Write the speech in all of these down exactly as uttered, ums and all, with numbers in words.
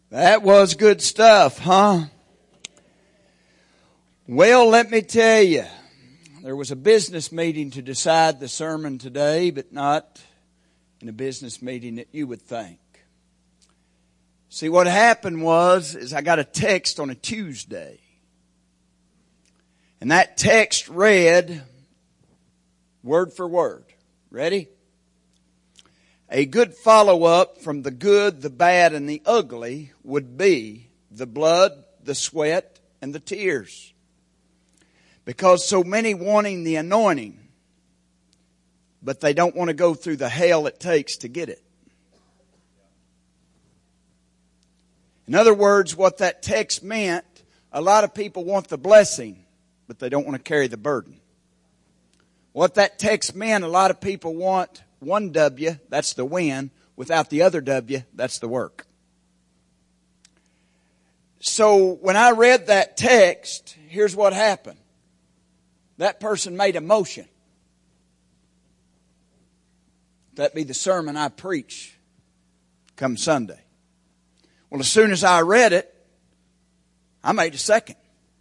That was good stuff, huh? Well, let me tell you, there was a business meeting to decide the sermon today, but not in a business meeting that you would think. See, what happened was, is I got a text on a Tuesday. And that text read, word for word. Ready? A good follow-up from the good, the bad, and the ugly would be the blood, the sweat, and the tears. Because so many wanting the anointing, but they don't want to go through the hell it takes to get it. In other words, what that text meant, a lot of people want the blessing, but they don't want to carry the burden. What that text meant, a lot of people want one W, that's the win. Without the other W, that's the work. So when I read that text, here's what happened. That person made a motion. That be the sermon I preach come Sunday. Well, as soon as I read it, I made a second.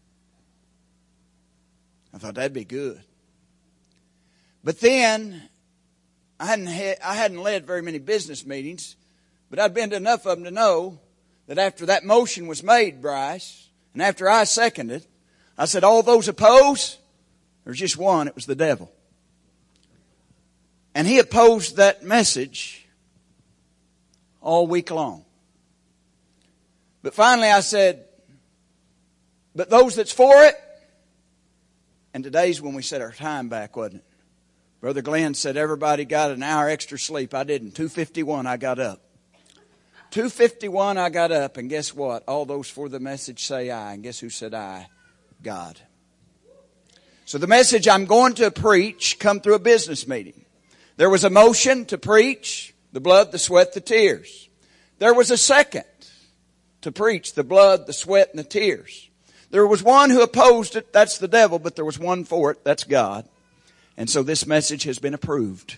I thought that'd be good. But then, I hadn't, had, I hadn't led very many business meetings, but I'd been to enough of them to know that after that motion was made, Bryce, and after I seconded, I said, all those opposed? There's just one, it was the devil. And he opposed that message all week long. But finally I said, but those that's for it, and today's when we set our time back, wasn't it? Brother Glenn said everybody got an hour extra sleep. I didn't. two fifty-one I got up. two fifty-one I got up, and guess what? All those for the message say aye. And guess who said aye? God. So the message I'm going to preach come through a business meeting. There was a motion to preach the blood, the sweat, the tears. There was a second to preach the blood, the sweat, and the tears. There was one who opposed it, that's the devil, but there was one for it, that's God. And so this message has been approved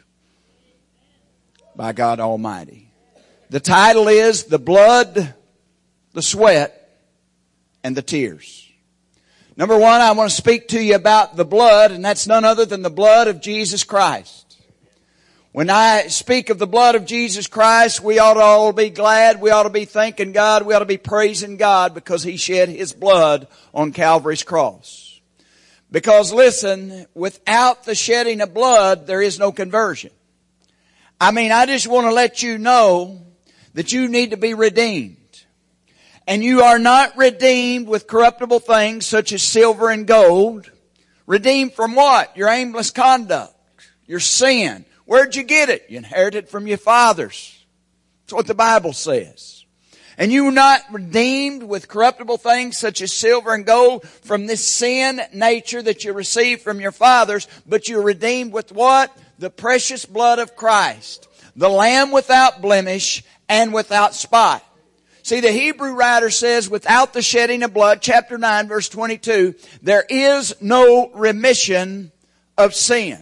by God Almighty. The title is The Blood, the Sweat, and the Tears. Number one, I want to speak to you about the blood, and that's none other than the blood of Jesus Christ. When I speak of the blood of Jesus Christ, we ought to all be glad. We ought to be thanking God. We ought to be praising God because He shed His blood on Calvary's cross. Because listen, without the shedding of blood, there is no conversion. I mean, I just want to let you know that you need to be redeemed. And you are not redeemed with corruptible things such as silver and gold. Redeemed from what? Your aimless conduct. Your sin. Where'd you get it? You inherited it from your fathers. That's what the Bible says. And you were not redeemed with corruptible things such as silver and gold from this sin nature that you received from your fathers, but you're redeemed with what? The precious blood of Christ. The Lamb without blemish and without spot. See, the Hebrew writer says, without the shedding of blood, chapter nine, verse twenty-two, there is no remission of sin.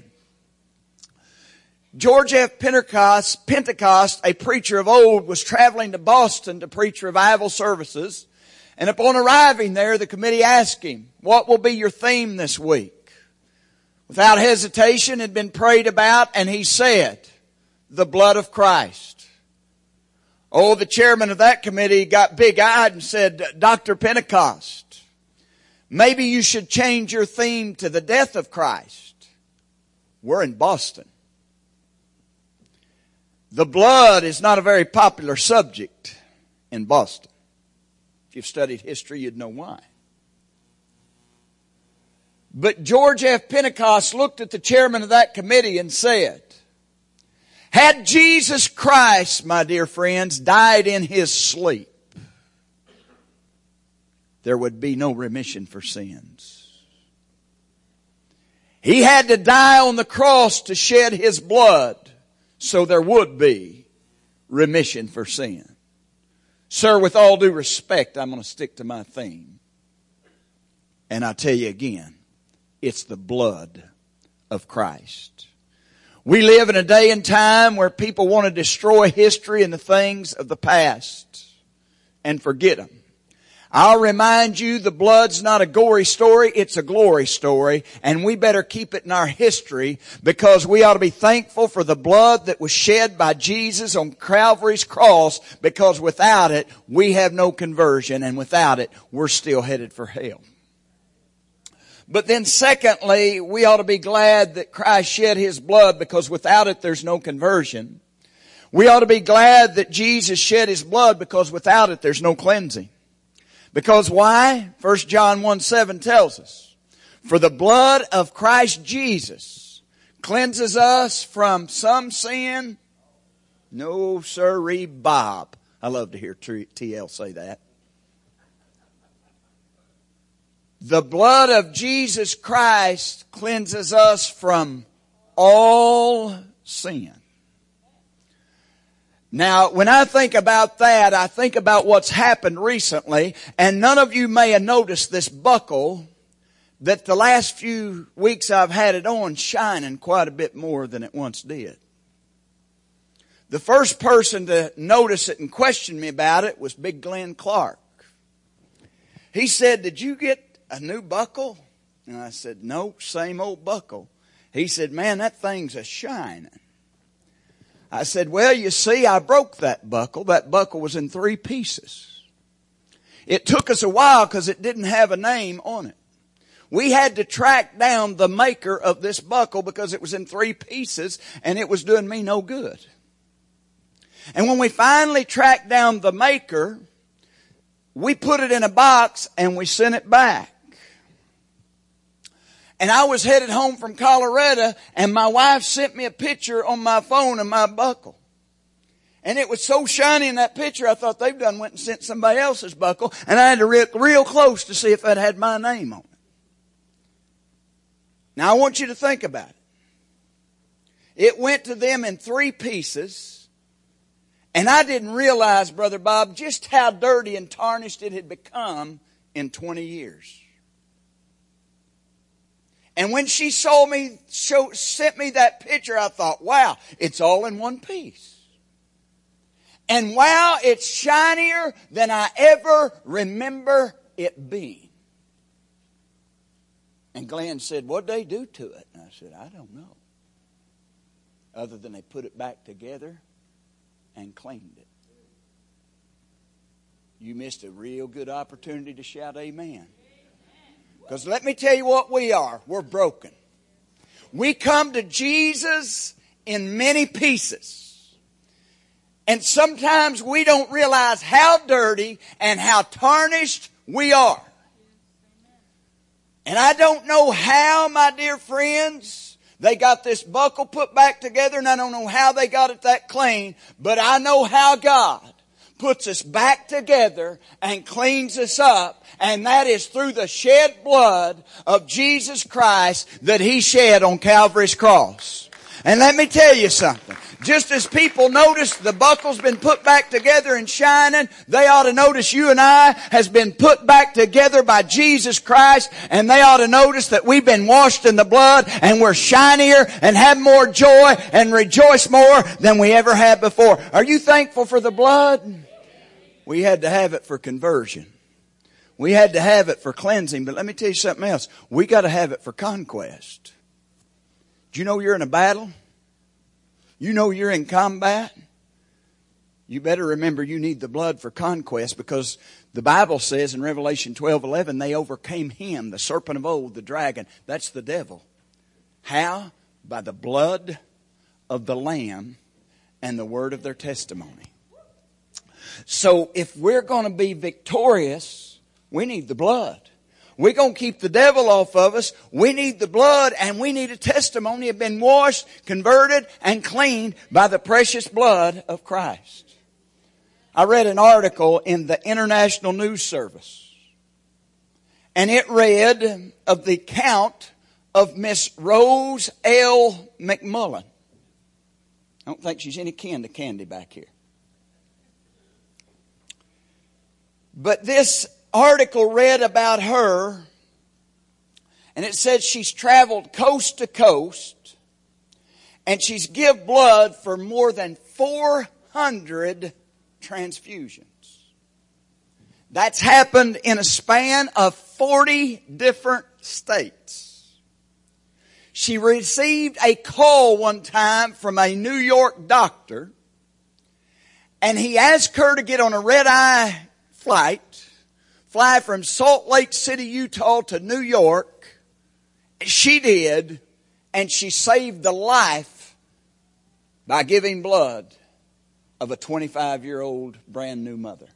George F. Pentecost, Pentecost, a preacher of old, was traveling to Boston to preach revival services. And upon arriving there, the committee asked him, what will be your theme this week? Without hesitation, it had been prayed about, and he said, the blood of Christ. Oh, the chairman of that committee got big-eyed and said, Doctor Pentecost, maybe you should change your theme to the death of Christ. We're in Boston. The blood is not a very popular subject in Boston. If you've studied history, you'd know why. But George F. Pentecost looked at the chairman of that committee and said, had Jesus Christ, my dear friends, died in His sleep, there would be no remission for sins. He had to die on the cross to shed His blood, so there would be remission for sin. Sir, with all due respect, I'm going to stick to my theme. And I tell you again, it's the blood of Christ. We live in a day and time where people want to destroy history and the things of the past. and forget them. I'll remind you, the blood's not a gory story, it's a glory story, and we better keep it in our history, because we ought to be thankful for the blood that was shed by Jesus on Calvary's cross, because without it, we have no conversion, and without it, we're still headed for hell. But then secondly, we ought to be glad that Christ shed His blood, because without it, there's no conversion. We ought to be glad that Jesus shed His blood, because without it, there's no cleansing. Because why? First John one seven tells us, for the blood of Christ Jesus cleanses us from some sin. No sirree, Bob. I love to hear T L say that. The blood of Jesus Christ cleanses us from all sin. Now, when I think about that, I think about what's happened recently, and none of you may have noticed this buckle that the last few weeks I've had it on shining quite a bit more than it once did. The first person to notice it and question me about it was Big Glenn Clark. He said, "Did you get a new buckle?" And I said, "No, same old buckle." He said, "Man, that thing's a shining." I said, "Well, you see, I broke that buckle. That buckle was in three pieces. It took us a while because it didn't have a name on it. We had to track down the maker of this buckle because it was in three pieces and it was doing me no good. And when we finally tracked down the maker, we put it in a box and we sent it back. And I was headed home from Colorado, and my wife sent me a picture on my phone of my buckle. And it was so shiny in that picture, I thought they've done went and sent somebody else's buckle. And I had to look real close to see if it had my name on it. Now I want you to think about it. It went to them in three pieces. And I didn't realize, Brother Bob, just how dirty and tarnished it had become in twenty years. And when she saw me, show, sent me that picture, I thought, wow, it's all in one piece. And wow, it's shinier than I ever remember it being. And Glenn said, "What'd they do to it?" And I said, "I don't know. Other than they put it back together and cleaned it." You missed a real good opportunity to shout amen. Because let me tell you what we are. We're broken. We come to Jesus in many pieces. And sometimes we don't realize how dirty and how tarnished we are. And I don't know how, my dear friends, they got this buckle put back together, and I don't know how they got it that clean, but I know how God puts us back together and cleans us up, and that is through the shed blood of Jesus Christ that He shed on Calvary's cross. And let me tell you something. Just as people notice the buckle's been put back together and shining, they ought to notice you and I has been put back together by Jesus Christ, and they ought to notice that we've been washed in the blood and we're shinier and have more joy and rejoice more than we ever had before. Are you thankful for the blood? We had to have it for conversion. We had to have it for cleansing. But let me tell you something else. We got to have it for conquest. Do you know you're in a battle? You know you're in combat? You better remember you need the blood for conquest, because the Bible says in Revelation twelve eleven, they overcame him, the serpent of old, the dragon. That's the devil. How? By the blood of the Lamb and the word of their testimony. So if we're going to be victorious, we need the blood. We're going to keep the devil off of us. We need the blood, and we need a testimony of being washed, converted, and cleaned by the precious blood of Christ. I read an article in the International News Service, and it read of the count of Miss Rose L. McMullen. I don't think she's any kin to Candy back here. But this article read about her, and it said she's traveled coast to coast, and she's give blood for more than four hundred transfusions. That's happened in a span of forty different states. She received a call one time from a New York doctor, and he asked her to get on a red-eye flight, fly from Salt Lake City, Utah to New York. She did, and she saved the life by giving blood of a twenty-five-year-old brand new mother.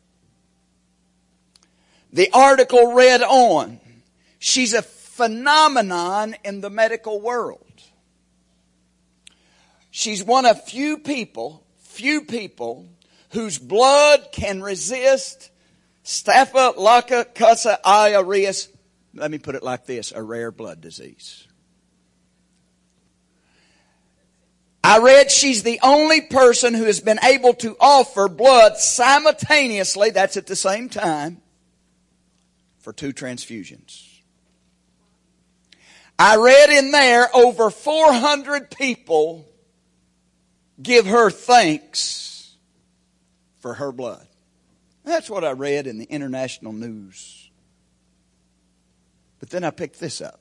The article read on. She's a phenomenon in the medical world. She's one of few people, few people whose blood can resist Staphylococcus aureus. Let me put it like this, a rare blood disease. I read she's the only person who has been able to offer blood simultaneously, that's at the same time, for two transfusions. I read in there over four hundred people give her thanks for her blood. That's what I read in the international news. But then I picked this up.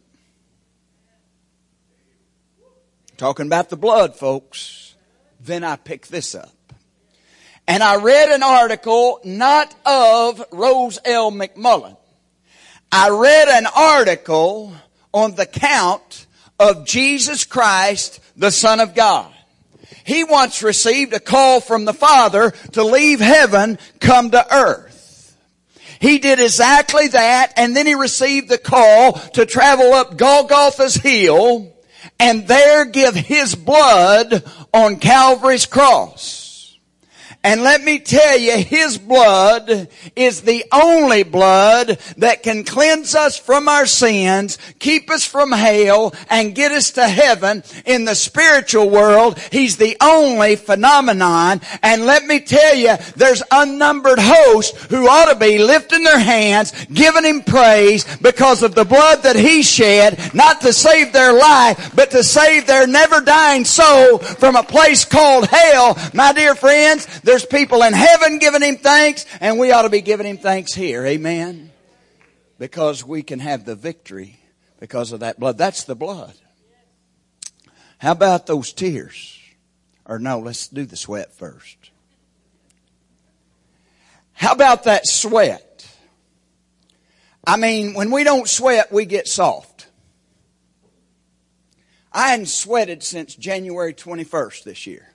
Talking about the blood, folks. Then I picked this up. And I read an article not of Rose L. McMullen. I read an article on the count of Jesus Christ, the Son of God. He once received a call from the Father to leave heaven, come to earth. He did exactly that, and then he received the call to travel up Golgotha's hill and there give his blood on Calvary's cross. And let me tell you, his blood is the only blood that can cleanse us from our sins, keep us from hell, and get us to heaven. In the spiritual world, he's the only phenomenon. And let me tell you, there's unnumbered hosts who ought to be lifting their hands, giving him praise because of the blood that he shed, not to save their life, but to save their never dying soul from a place called hell. My dear friends, there's people in heaven giving him thanks, and we ought to be giving him thanks here. Amen. Because we can have the victory because of that blood. That's the blood. How about those tears? Or no, let's do the sweat first. How about that sweat? I mean, when we don't sweat, we get soft. I hadn't sweated since January twenty-first this year.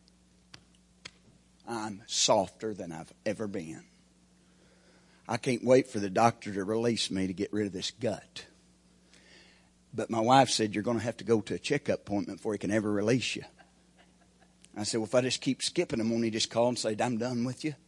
I'm softer than I've ever been. I can't wait for the doctor to release me to get rid of this gut. But my wife said, you're going to have to go to a checkup appointment before he can ever release you. I said, well, if I just keep skipping him, won't he just call and say, I'm done with you?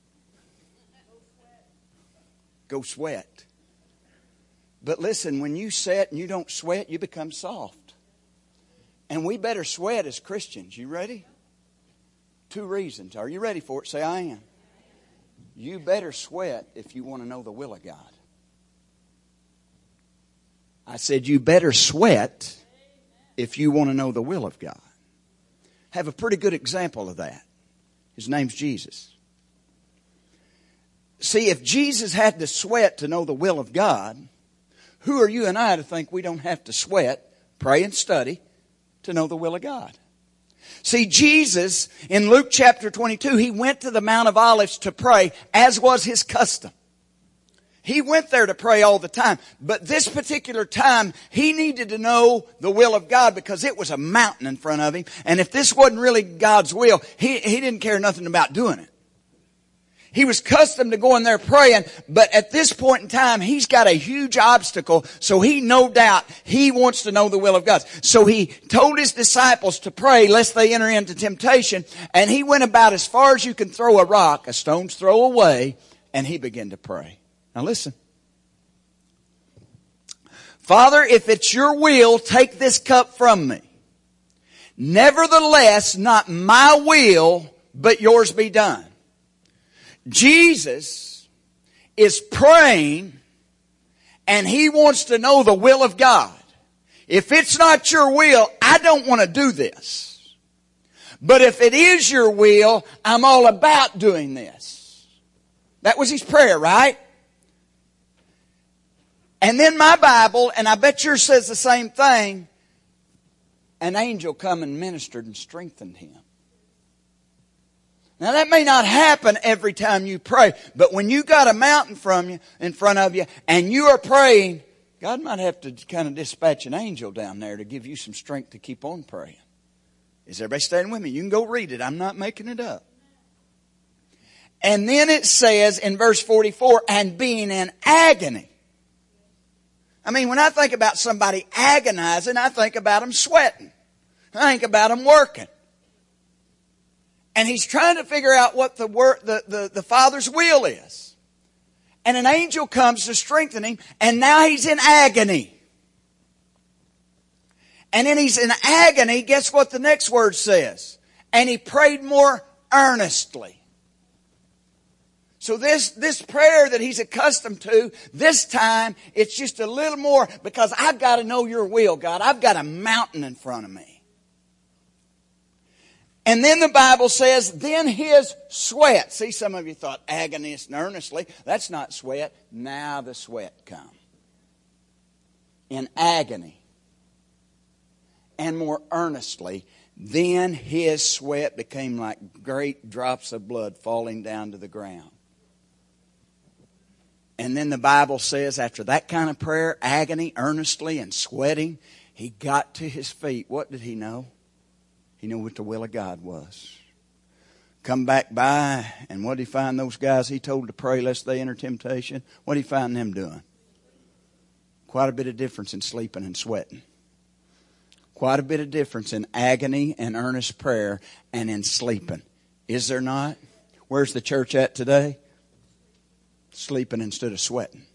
Go sweat. But listen, when you sweat and you don't sweat, you become soft. And we better sweat as Christians. You ready? Two reasons. Are you ready for it? Say, I am. You better sweat if you want to know the will of God. I said, you better sweat if you want to know the will of God. Have a pretty good example of that. His name's Jesus. See, if Jesus had to sweat to know the will of God, who are you and I to think we don't have to sweat, pray and study to know the will of God? See, Jesus, in Luke chapter twenty-two, he went to the Mount of Olives to pray, as was his custom. He went there to pray all the time. But this particular time, he needed to know the will of God because it was a mountain in front of him. And if this wasn't really God's will, he, he didn't care nothing about doing it. He was accustomed to going there praying, but at this point in time, he's got a huge obstacle, so he no doubt, he wants to know the will of God. So he told his disciples to pray lest they enter into temptation, and he went about as far as you can throw a rock, a stone's throw away, and he began to pray. Now listen. Father, if it's your will, take this cup from me. Nevertheless, not my will, but yours be done. Jesus is praying and he wants to know the will of God. If it's not your will, I don't want to do this. But if it is your will, I'm all about doing this. That was his prayer, right? And then my Bible, and I bet yours says the same thing, an angel come and ministered and strengthened him. Now that may not happen every time you pray, but when you got a mountain from you, in front of you, and you are praying, God might have to kind of dispatch an angel down there to give you some strength to keep on praying. Is everybody staying with me? You can go read it. I'm not making it up. And then it says in verse forty-four, and being in agony. I mean, when I think about somebody agonizing, I think about them sweating. I think about them working. And he's trying to figure out what the, wor- the, the, the Father's will is. And an angel comes to strengthen him, and now he's in agony. And then he's in agony, guess what the next word says? And he prayed more earnestly. So this, this prayer that he's accustomed to, this time, it's just a little more, because I've got to know your will, God. I've got a mountain in front of me. And then the Bible says, then his sweat. See, some of you thought agonious and earnestly. That's not sweat. Now the sweat come. In agony. And more earnestly. Then his sweat became like great drops of blood falling down to the ground. And then the Bible says, after that kind of prayer, agony, earnestly, and sweating, he got to his feet. What did he know? He knew what the will of God was. Come back by, and what did he find those guys he told to pray lest they enter temptation? What did he find them doing? Quite a bit of difference in sleeping and sweating. Quite a bit of difference in agony and earnest prayer and in sleeping. Is there not? Where's the church at today? Sleeping instead of sweating.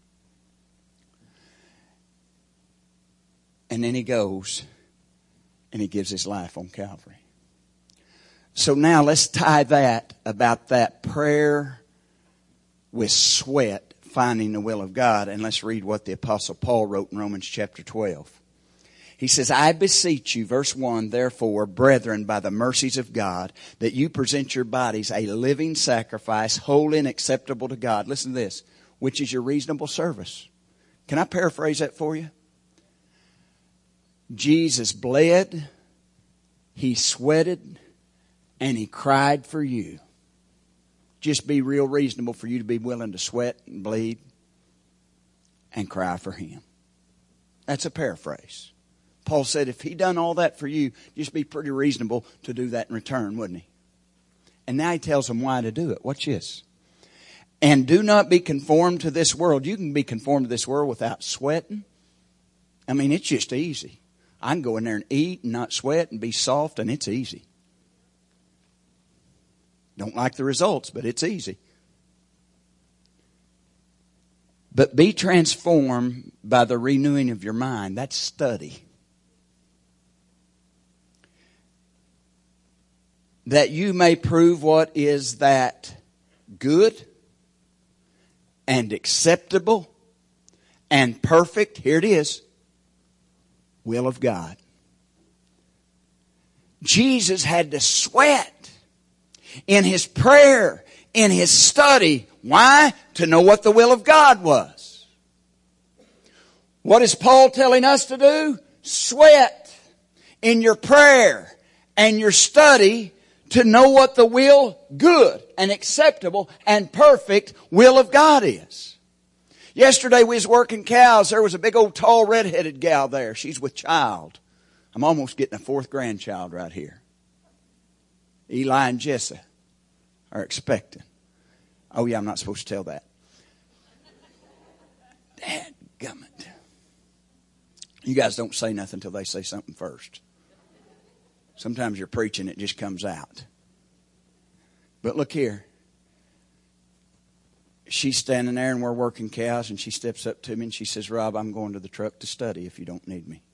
And then he goes and he gives his life on Calvary. So now let's tie that about that prayer with sweat, finding the will of God. And let's read what the Apostle Paul wrote in Romans chapter twelve. He says, I beseech you, verse one, therefore, brethren, by the mercies of God, that you present your bodies a living sacrifice, holy and acceptable to God. Listen to this, which is your reasonable service. Can I paraphrase that for you? Jesus bled, he sweated, and he cried for you. Just be real reasonable for you to be willing to sweat and bleed and cry for him. That's a paraphrase. Paul said if he done all that for you, just be pretty reasonable to do that in return, wouldn't he? And now he tells them why to do it. Watch this. And do not be conformed to this world. You can be conformed to this world without sweating. I mean, it's just easy. I can go in there and eat and not sweat and be soft, and it's easy. Don't like the results, but it's easy. But be transformed by the renewing of your mind. That's study. That you may prove what is that good and acceptable and perfect. Here it is. Will of God. Jesus had to sweat in his prayer, in his study. Why? To know what the will of God was. What is Paul telling us to do? Sweat in your prayer and your study to know what the will, good and acceptable and perfect will of God is. Yesterday we was working cows. There was a big old tall red-headed gal there. She's with child. I'm almost getting a fourth grandchild right here. Eli and Jessa are expecting. Oh yeah, I'm not supposed to tell that. Dadgummit. You guys don't say nothing until they say something first. Sometimes you're preaching, it just comes out. But look here. She's standing there and we're working cows, and she steps up to me and she says, Rob, I'm going to the truck to study if you don't need me.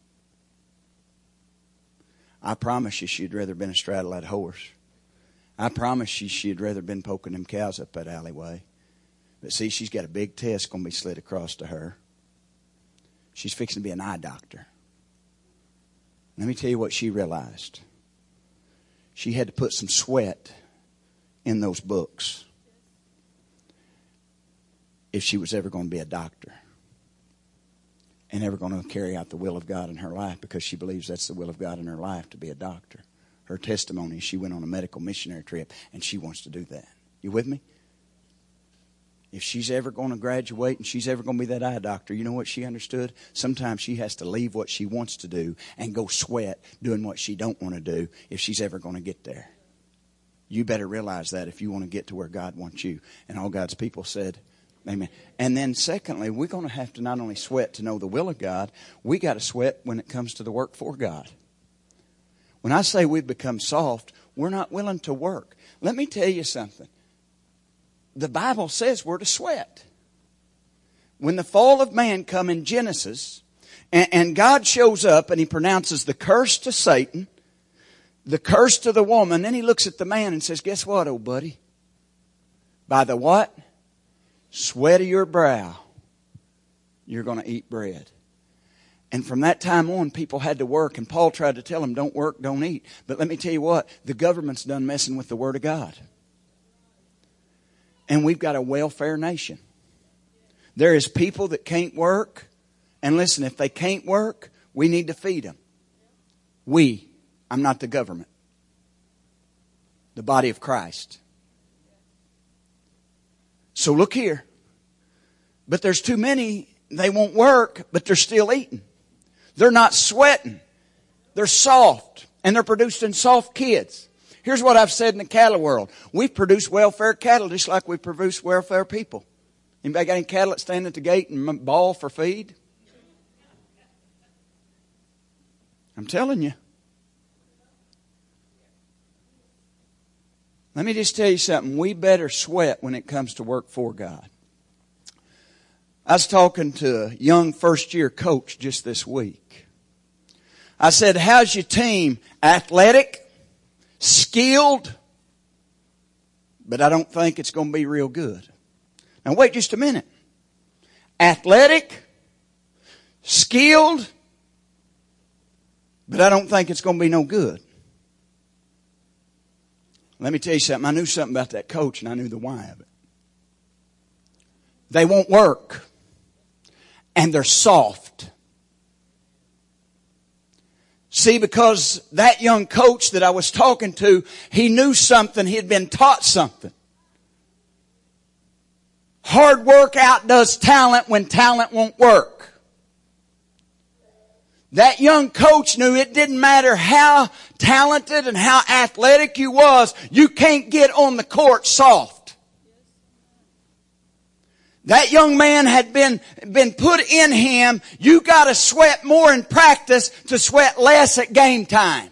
I promise you she'd rather been astraddle that horse. I promise you she'd rather been poking them cows up that alleyway. But see, she's got a big test going to be slid across to her. She's fixing to be an eye doctor. Let me tell you what she realized. She had to put some sweat in those books if she was ever going to be a doctor. and ever going to carry out the will of God in her life because she believes that's the will of God in her life, to be a doctor. Her testimony, she went on a medical missionary trip, and she wants to do that. You with me? If she's ever going to graduate and she's ever going to be that eye doctor, you know what she understood? Sometimes she has to leave what she wants to do and go sweat doing what she don't want to do if she's ever going to get there. You better realize that if you want to get to where God wants you. And all God's people said, amen. And then secondly, we're going to have to not only sweat to know the will of God, we got to sweat when it comes to the work for God. When I say we've become soft, we're not willing to work. Let me tell you something. The Bible says we're to sweat. When the fall of man come in Genesis, and, and God shows up and He pronounces the curse to Satan, the curse to the woman, then He looks at the man and says, guess what, old buddy? By the what? Sweat of your brow, you're going to eat bread. And from that time on, people had to work, and Paul tried to tell them, don't work, don't eat. But let me tell you what, the government's done messing with the Word of God. And we've got a welfare nation. There is people that can't work. And listen, if they can't work, we need to feed them. We. I'm not the government. The body of Christ. So look here. But there's too many, they won't work, but they're still eating. They're not sweating. They're soft. And they're producing soft kids. Here's what I've said in the cattle world. We've produced welfare cattle just like we produce welfare people. Anybody got any cattle that stand at the gate and bawl for feed? I'm telling you. Let me just tell you something. We better sweat when it comes to work for God. I was talking to a young first year coach just this week. I said, how's your team? Athletic? Skilled, but I don't think it's going to be real good. Now wait just a minute. Athletic, skilled, but I don't think it's going to be no good. Let me tell you something. I knew something about that coach, and I knew the why of it. They won't work, and they're soft. See, because that young coach that I was talking to, he knew something. He had been taught something. Hard work outdoes talent when talent won't work. That young coach knew it didn't matter how talented and how athletic you was, you can't get on the court soft. That young man had been, been put in him, you gotta sweat more in practice to sweat less at game time.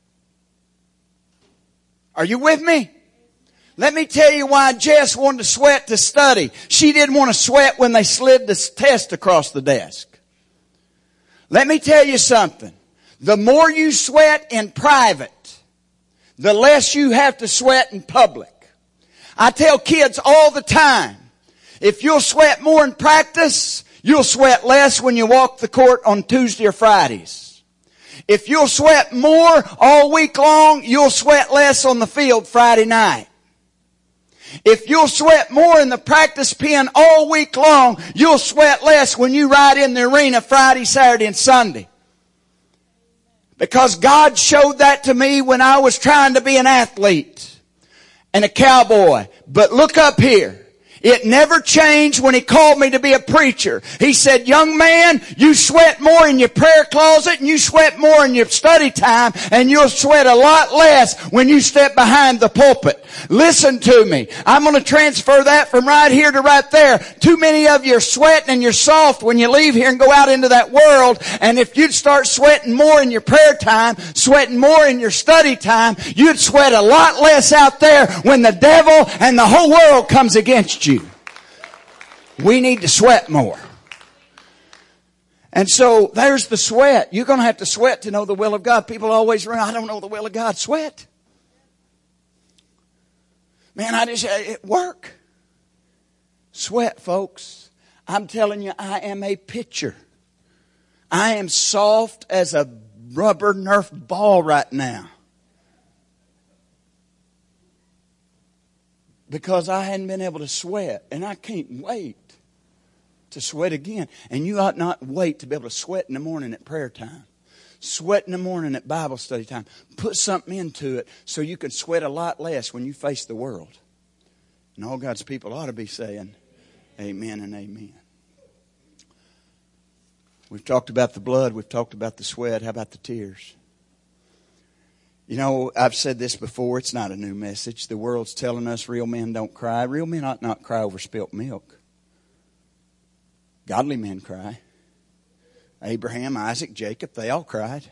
Are you with me? Let me tell you why Jess wanted to sweat to study. She didn't want to sweat when they slid the test across the desk. Let me tell you something. The more you sweat in private, the less you have to sweat in public. I tell kids all the time, if you'll sweat more in practice, you'll sweat less when you walk the court on Tuesday or Fridays. If you'll sweat more all week long, you'll sweat less on the field Friday night. If you'll sweat more in the practice pen all week long, you'll sweat less when you ride in the arena Friday, Saturday, and Sunday. Because God showed that to me when I was trying to be an athlete and a cowboy. But look up here. It never changed when He called me to be a preacher. He said, young man, you sweat more in your prayer closet and you sweat more in your study time, and you'll sweat a lot less when you step behind the pulpit. Listen to me. I'm going to transfer that from right here to right there. Too many of you are sweating and you're soft when you leave here and go out into that world. And if you'd start sweating more in your prayer time, sweating more in your study time, you'd sweat a lot less out there when the devil and the whole world comes against you. We need to sweat more. And so there's the sweat. You're going to have to sweat to know the will of God. People always run, I don't know the will of God. Sweat. Man, I just, it work. Sweat, folks. I'm telling you, I am a pitcher. I am soft as a rubber Nerf ball right now. Because I hadn't been able to sweat, and I can't wait to sweat again. And you ought not wait to be able to sweat in the morning at prayer time. Sweat in the morning at Bible study time. Put something into it so you can sweat a lot less when you face the world. And all God's people ought to be saying, amen and amen. We've talked about the blood. We've talked about the sweat. How about the tears? You know, I've said this before. It's not a new message. The world's telling us real men don't cry. Real men ought not cry over spilt milk. Godly men cry. Abraham, Isaac, Jacob, they all cried.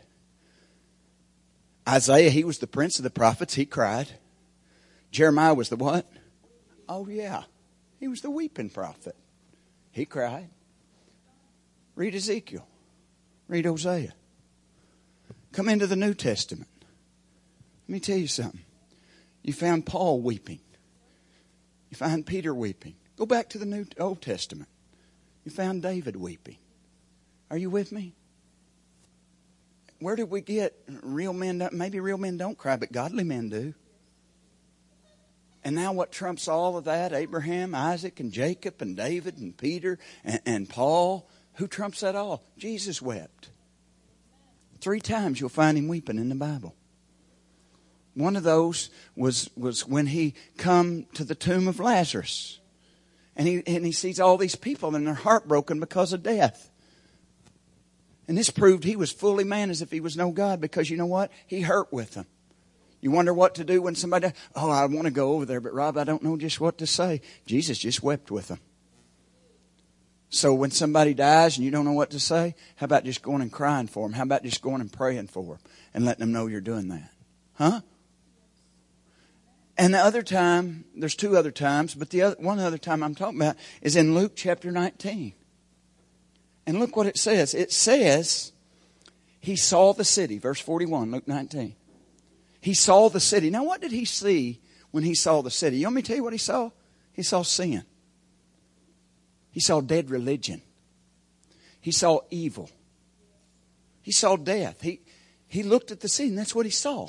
Isaiah, he was the prince of the prophets. He cried. Jeremiah was the what? Oh, yeah. He was the weeping prophet. He cried. Read Ezekiel. Read Hosea. Come into the New Testament. Let me tell you something. You found Paul weeping. You find Peter weeping. Go back to the New Old Testament. You found David weeping. Are you with me? Where did we get real men? Maybe real men don't cry, but godly men do. And now what trumps all of that? Abraham, Isaac, and Jacob, and David, and Peter, and, and Paul. Who trumps that all? Jesus wept. Three times you'll find him weeping in the Bible. One of those was, was when he come to the tomb of Lazarus. And he, and he sees all these people and they're heartbroken because of death. And this proved he was fully man as if he was no God, because you know what? He hurt with them. You wonder what to do when somebody, oh, I want to go over there, but Rob, I don't know just what to say. Jesus just wept with them. So when somebody dies and you don't know what to say, how about just going and crying for them? How about just going and praying for them and letting them know you're doing that? Huh? And the other time, there's two other times, but the other, one other time I'm talking about is in Luke chapter nineteen. And look what it says. It says, he saw the city. Verse forty-one, Luke nineteen. He saw the city. Now what did he see when he saw the city? You want me to tell you what he saw? He saw sin. He saw dead religion. He saw evil. He saw death. He, he looked at the city and that's what he saw.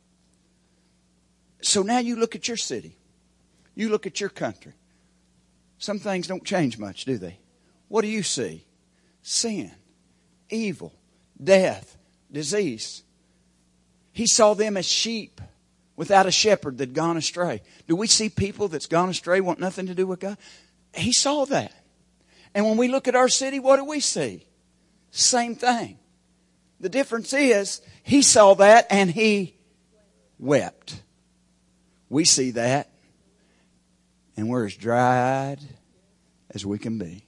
So now you look at your city. You look at your country. Some things don't change much, do they? What do you see? Sin, evil, death, disease. He saw them as sheep without a shepherd that had gone astray. Do we see people that's gone astray want nothing to do with God? He saw that. And when we look at our city, what do we see? Same thing. The difference is he saw that and he wept. We see that and we're as dry-eyed as we can be.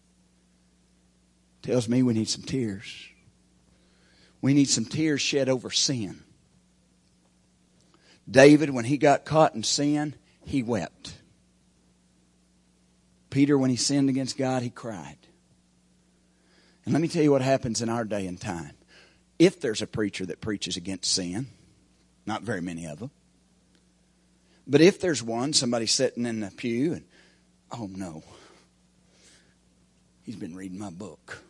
Tells me we need some tears. We need some tears shed over sin. David, when he got caught in sin, he wept. Peter, when he sinned against God, he cried. And let me tell you what happens in our day and time. If there's a preacher that preaches against sin, not very many of them. But if there's one, somebody sitting in the pew and, oh no, he's been reading my book.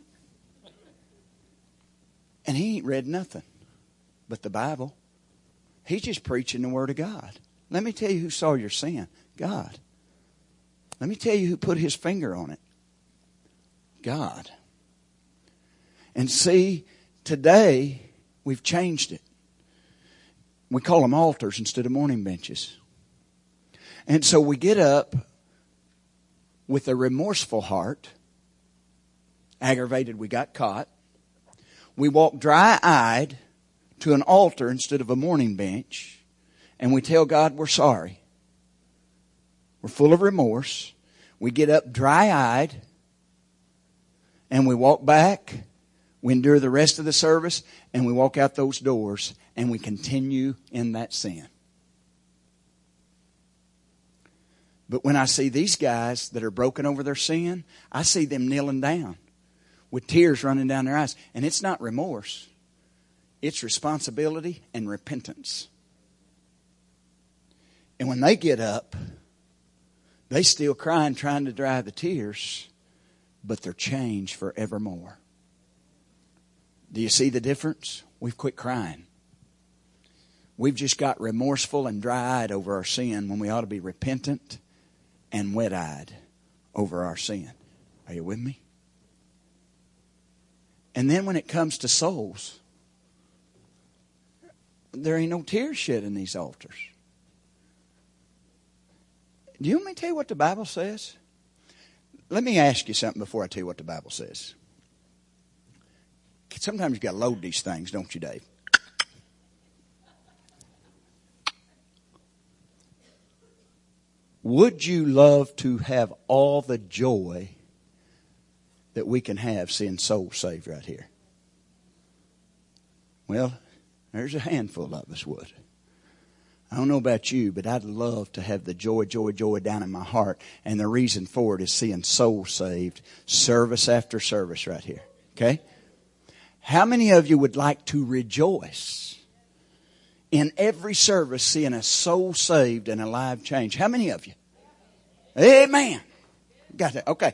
And he ain't read nothing but the Bible. He's just preaching the Word of God. Let me tell you who saw your sin. God. Let me tell you who put his finger on it. God. And see, today we've changed it. We call them altars instead of mourning benches. And so we get up with a remorseful heart, aggravated we got caught. We walk dry-eyed to an altar instead of a mourning bench, and we tell God we're sorry. We're full of remorse. We get up dry-eyed, and we walk back. We endure the rest of the service, and we walk out those doors, and we continue in that sin. But when I see these guys that are broken over their sin, I see them kneeling down with tears running down their eyes. And it's not remorse. It's responsibility and repentance. And when they get up, they still crying, trying to dry the tears, but they're changed forevermore. Do you see the difference? We've quit crying. We've just got remorseful and dry-eyed over our sin when we ought to be repentant and wet-eyed over our sin. Are you with me? And then when it comes to souls, there ain't no tears shed in these altars. Do you want me to tell you what the Bible says? Let me ask you something before I tell you what the Bible says. Sometimes you got to load these things, don't you, Dave? Would you love to have all the joy that we can have seeing souls saved right here? Well, there's a handful of us would. I don't know about you, but I'd love to have the joy, joy, joy down in my heart. And the reason for it is seeing souls saved service after service right here. Okay? How many of you would like to rejoice in every service seeing a soul saved and a life changed? How many of you? Amen. Got that? Okay.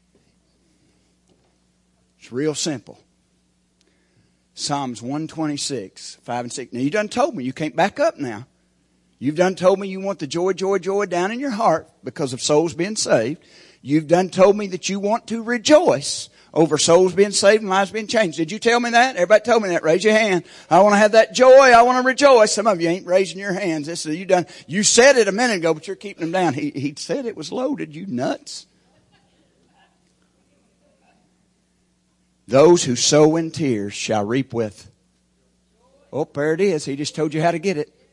It's real simple. Psalms one twenty-six, five and six. Now you done told me you can't back up now. You've done told me you want the joy, joy, joy down in your heart because of souls being saved. You've done told me that you want to rejoice over souls being saved and lives being changed. Did you tell me that? Everybody told me that. Raise your hand. I want to have that joy. I want to rejoice. Some of you ain't raising your hands. This is, you done, you said it a minute ago, but you're keeping them down. He, he said it was loaded. You nuts. Those who sow in tears shall reap with. Oh, there it is. He just told you how to get it.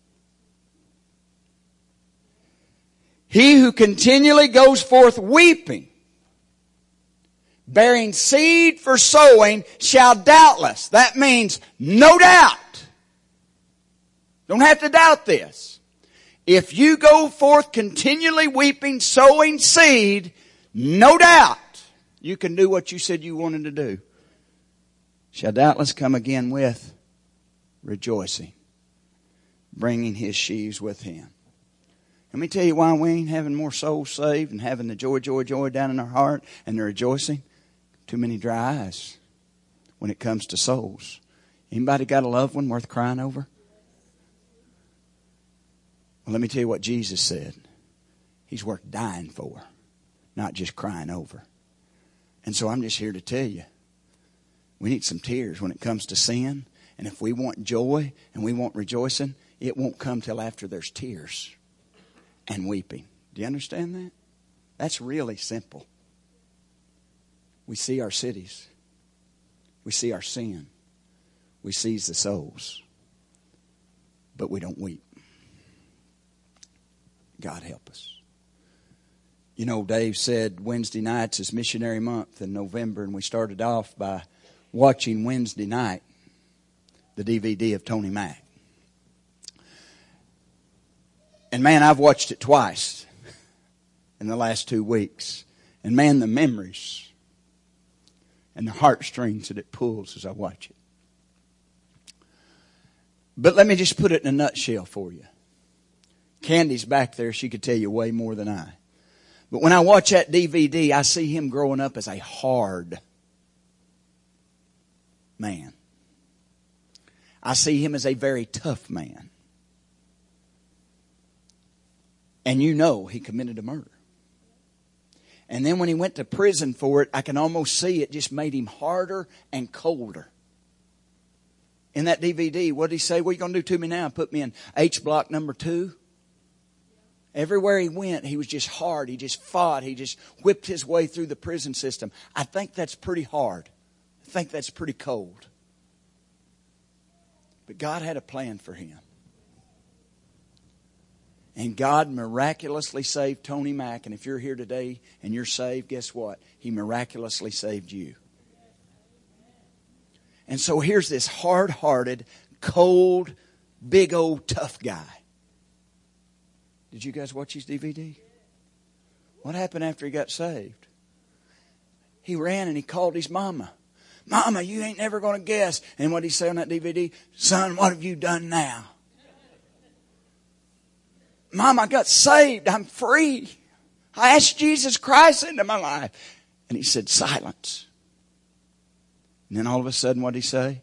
He who continually goes forth weeping, bearing seed for sowing, shall doubtless. That means no doubt. Don't have to doubt this. If you go forth continually weeping, sowing seed, no doubt you can do what you said you wanted to do. Shall doubtless come again with rejoicing, bringing his sheaves with him. Let me tell you why we ain't having more souls saved and having the joy, joy, joy down in our heart and the rejoicing. Too many dry eyes when it comes to souls. Anybody got a loved one worth crying over? Well, let me tell you what Jesus said. He's worth dying for, not just crying over. And so I'm just here to tell you, we need some tears when it comes to sin. And if we want joy and we want rejoicing, it won't come till after there's tears and weeping. Do you understand that? That's really simple. We see our cities. We see our sin. We seize the souls. But we don't weep. God help us. You know, Dave said Wednesday nights is missionary month in November, and we started off by watching Wednesday night the D V D of Tony Mack. And man, I've watched it twice in the last two weeks. And man, the memories and the heartstrings that it pulls as I watch it. But let me just put it in a nutshell for you. Candy's back there. She could tell you way more than I. But when I watch that D V D, I see him growing up as a hard man. I see him as a very tough man. And you know he committed a murder. And then when he went to prison for it, I can almost see it just made him harder and colder. In that D V D, what did he say? What are you going to do to me now? Put me in H block number two? Everywhere he went, he was just hard. He just fought. He just whipped his way through the prison system. I think that's pretty hard. I think that's pretty cold. But God had a plan for him. And God miraculously saved Tony Mack. And if you're here today and you're saved, guess what? He miraculously saved you. And so here's this hard-hearted, cold, big old tough guy. Did you guys watch his D V D? What happened after he got saved? He ran and he called his mama. Mama, you ain't never going to guess. And what did he say on that D V D? Son, what have you done now? Mom, I got saved. I'm free. I asked Jesus Christ into my life. And he said, silence. And then all of a sudden, what did he say?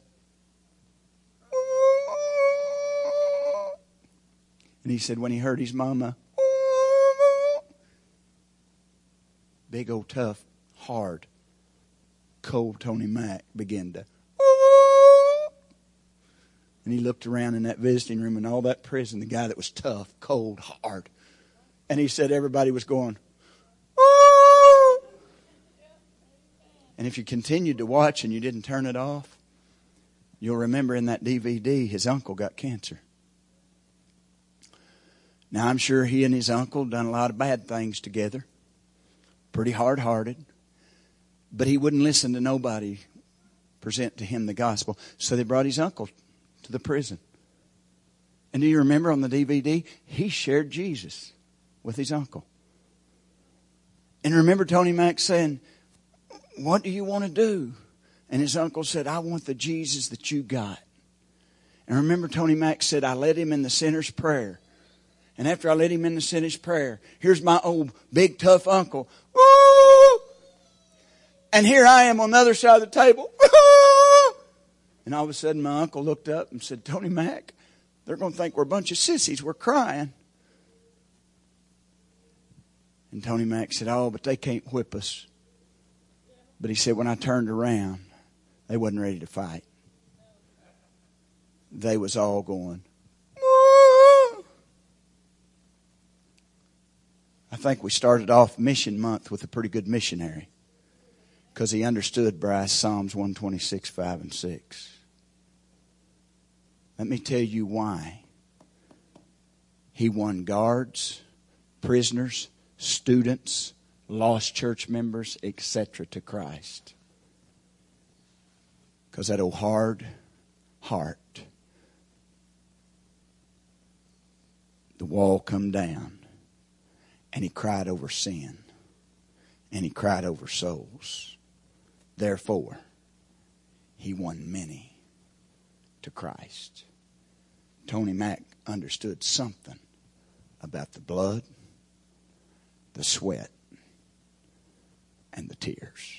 And he said when he heard his mama, big old tough, hard, cold Tony Mack began to, and he looked around in that visiting room and all that prison, the guy that was tough, cold, hard. And he said everybody was going, "Ooh." And if you continued to watch and you didn't turn it off, you'll remember in that D V D, his uncle got cancer. Now, I'm sure he and his uncle done a lot of bad things together. Pretty hard-hearted. But he wouldn't listen to nobody present to him the gospel. So they brought his uncle to the prison. And do you remember on the D V D? He shared Jesus with his uncle. And remember Tony Mack saying, "What do you want to do?" And his uncle said, "I want the Jesus that you got." And remember Tony Mack said, "I led him in the sinner's prayer. And after I led him in the sinner's prayer, here's my old big tough uncle. Woo! And here I am on the other side of the table. Woo! And all of a sudden my uncle looked up and said, "Tony Mack, they're going to think we're a bunch of sissies. We're crying." And Tony Mack said, "Oh, but they can't whip us." But he said, when I turned around, they wasn't ready to fight. They was all going, "Woo!" I think we started off Mission Month with a pretty good missionary, because he understood, Bryce, Psalms one twenty-six, five and six. Let me tell you why. He won guards, prisoners, students, lost church members, et cetera to Christ. Because that old hard heart, the wall come down, and he cried over sin, and he cried over souls. Therefore, he won many to Christ. Tony Mack understood something about the blood, the sweat, and the tears.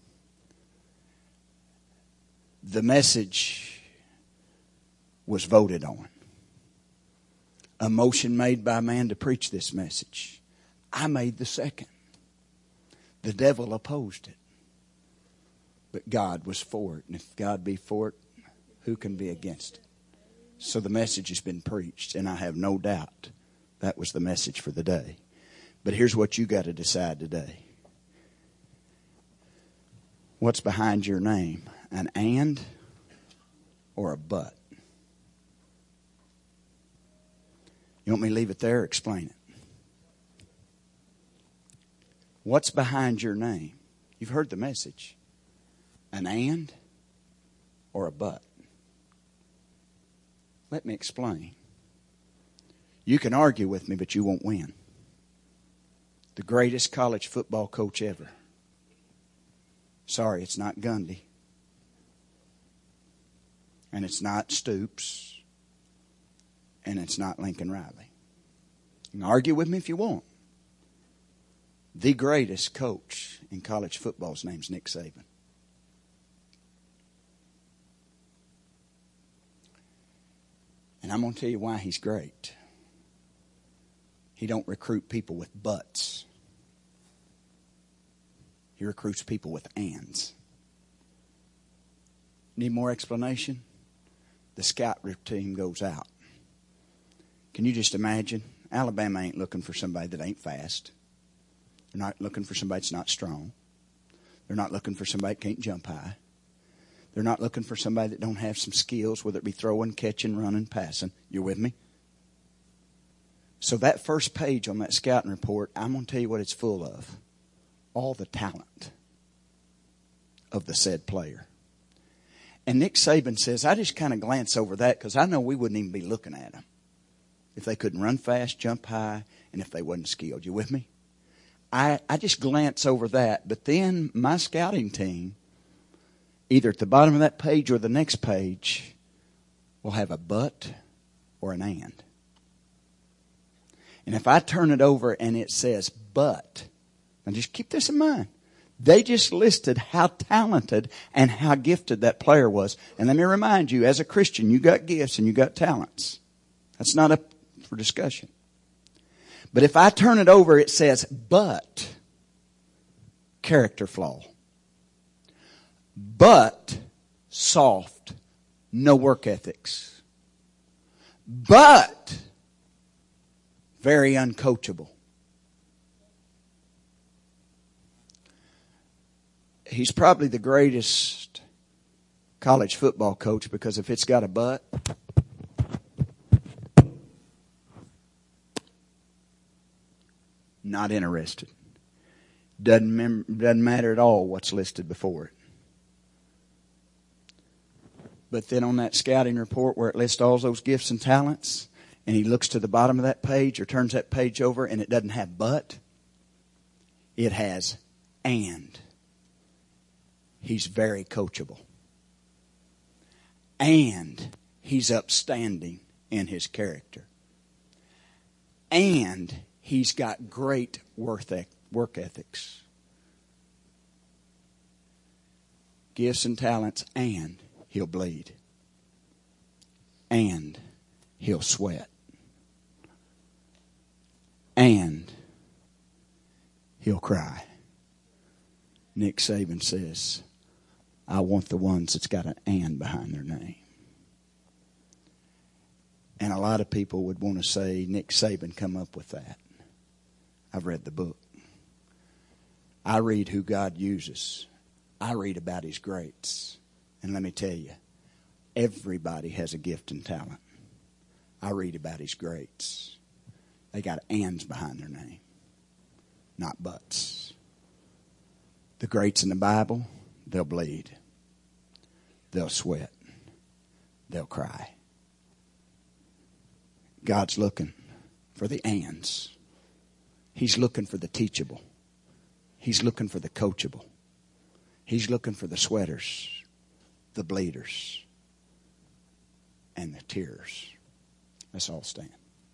The message was voted on. A motion made by man to preach this message. I made the second. The devil opposed it. But God was for it. And if God be for it, who can be against it? So the message has been preached, and I have no doubt that was the message for the day. But here's what you got to decide today. What's behind your name? An and or a but? You want me to leave it there or explain it? What's behind your name? You've heard the message. An and or a but? Let me explain. You can argue with me, but you won't win. The greatest college football coach ever. Sorry, it's not Gundy. And it's not Stoops. And it's not Lincoln Riley. You can argue with me if you want. The greatest coach in college football's name's Nick Saban. And I'm going to tell you why he's great. He don't recruit people with buts. He recruits people with ands. Need more explanation? The scout team goes out. Can you just imagine? Alabama ain't looking for somebody that ain't fast. They're not looking for somebody that's not strong. They're not looking for somebody that can't jump high. They're not looking for somebody that don't have some skills, whether it be throwing, catching, running, passing. You're with me? So that first page on that scouting report, I'm going to tell you what it's full of. All the talent of the said player. And Nick Saban says, I just kind of glance over that because I know we wouldn't even be looking at them if they couldn't run fast, jump high, and if they wasn't skilled. You with me? I, I just glance over that. But then my scouting team, either at the bottom of that page or the next page, will have a but or an and. And if I turn it over and it says but, now just keep this in mind. They just listed how talented and how gifted that player was. And let me remind you, as a Christian, you got gifts and you got talents. That's not up for discussion. But if I turn it over, it says but. character flaw. But soft, no work ethics. But very uncoachable. He's probably the greatest college football coach, because if it's got a but, not interested. Doesn't, mem- doesn't matter at all what's listed before it. But then on that scouting report where it lists all those gifts and talents, and he looks to the bottom of that page or turns that page over, and it doesn't have but, it has and. He's very coachable. And he's upstanding in his character. And he's got great work ethics. Gifts and talents, and he'll bleed. And he'll sweat. And he'll cry. Nick Saban says, I want the ones that's got an and behind their name. And a lot of people would want to say, Nick Saban come up with that. I've read the book. I read who God uses. I read about his greats. And let me tell you, everybody has a gift and talent. I read about his greats. They got ands behind their name, not buts. The greats in the Bible, they'll bleed. They'll sweat. They'll cry. God's looking for the ands. He's looking for the teachable. He's looking for the coachable. He's looking for the sweaters, the bleeders, and the tears. Let's all stand.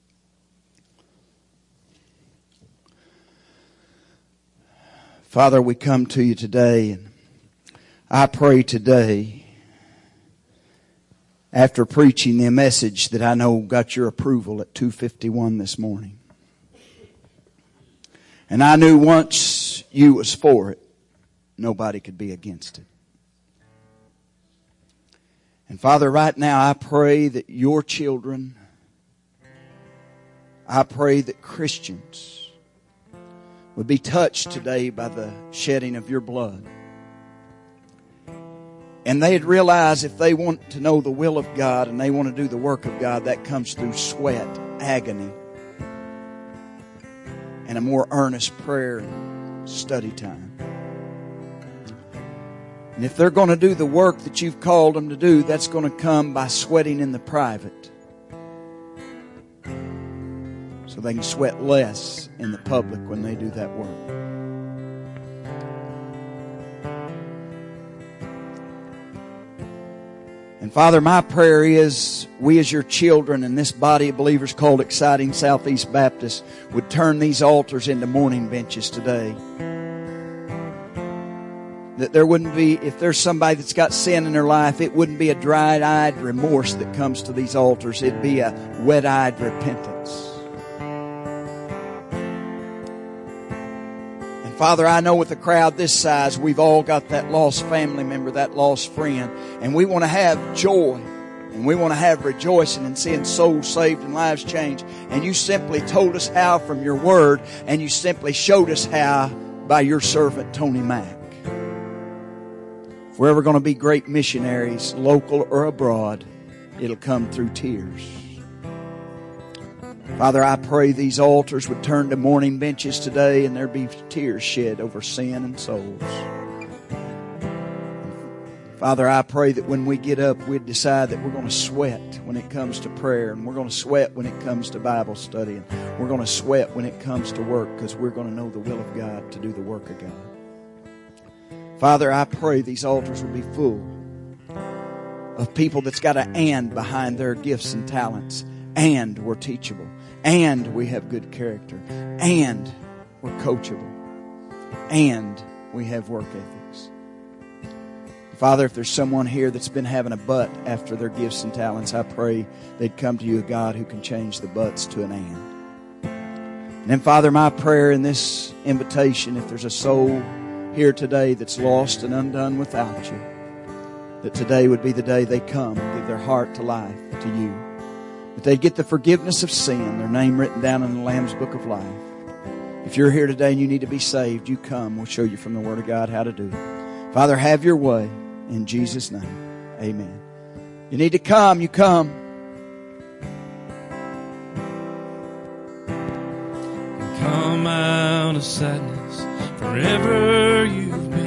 Father, we come to you today, and I pray today, after preaching the message that I know got your approval at two fifty-one this morning, and I knew once you was for it, nobody could be against it. And Father, right now I pray that your children, I pray that Christians would be touched today by the shedding of your blood. And they'd realize if they want to know the will of God and they want to do the work of God, that comes through sweat, agony, and a more earnest prayer and study time. And if they're going to do the work that you've called them to do, that's going to come by sweating in the private, so they can sweat less in the public when they do that work. And Father, my prayer is we as your children and this body of believers called Exciting Southeast Baptist would turn these altars into mourning benches today. That there wouldn't be, if there's somebody that's got sin in their life, it wouldn't be a dry-eyed remorse that comes to these altars. It'd be a wet-eyed repentance. Father, I know with a crowd this size, we've all got that lost family member, that lost friend. And we want to have joy. And we want to have rejoicing in seeing souls saved and lives changed. And you simply told us how from your word. And you simply showed us how by your servant, Tony Mack. If we're ever going to be great missionaries, local or abroad, it'll come through tears. Father, I pray these altars would turn to mourning benches today and there'd be tears shed over sin and souls. Father, I pray that when we get up, we'd decide that we're going to sweat when it comes to prayer, and we're going to sweat when it comes to Bible study, and we're going to sweat when it comes to work, because we're going to know the will of God to do the work of God. Father, I pray these altars will be full of people that's got an and behind their gifts and talents, and we're teachable, and we have good character, and we're coachable, and we have work ethics. Father, if there's someone here that's been having a but after their gifts and talents, I pray they'd come to you, a God who can change the buts to an and. And then, Father, my prayer in this invitation, if there's a soul here today that's lost and undone without you, that today would be the day they come and give their heart to life, to you. That they get the forgiveness of sin, their name written down in the Lamb's Book of Life. If you're here today and you need to be saved, you come. We'll show you from the Word of God how to do it. Father, have your way. In Jesus' name, amen. You need to come, you come. Come out of sadness, forever you've been.